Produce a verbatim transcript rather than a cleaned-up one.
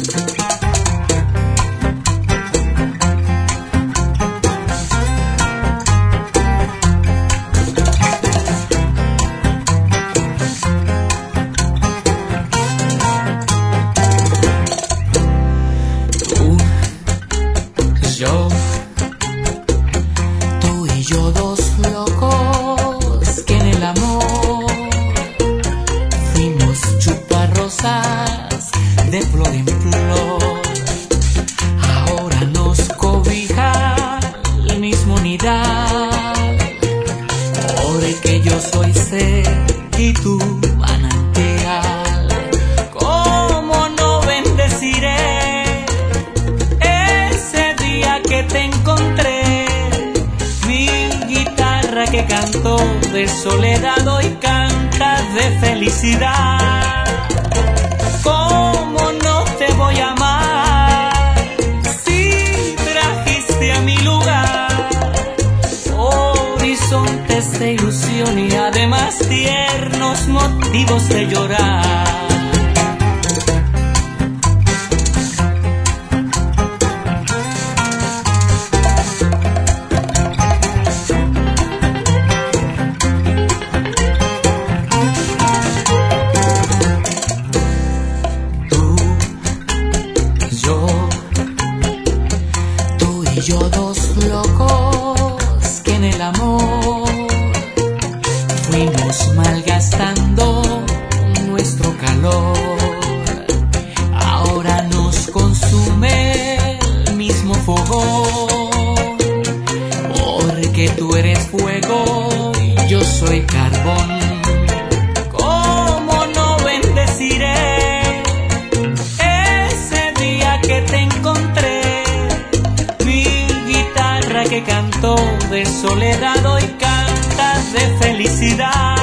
Yo, tú y yo dos locos que en el amor fuimos chuparrosas de flor en flor. Ahora nos cobija el mismo nidal, porque yo soy sed y tú manantial. ¿Cómo no bendeciré que te encontré? Mi guitarra que cantó de soledad hoy canta de felicidad. ¿Cómo no te voy a amar si trajiste a mi lugar horizontes de ilusión y además tiernos motivos de llorar? Y yo dos locos que en el amor fuimos malgastando nuestro calor. Ahora nos consume el mismo fogón, porque tú eres fuego y yo soy carbón. ¿Cómo no bendeciré ese día que te encontré? Que cantó de soledad hoy canta de felicidad.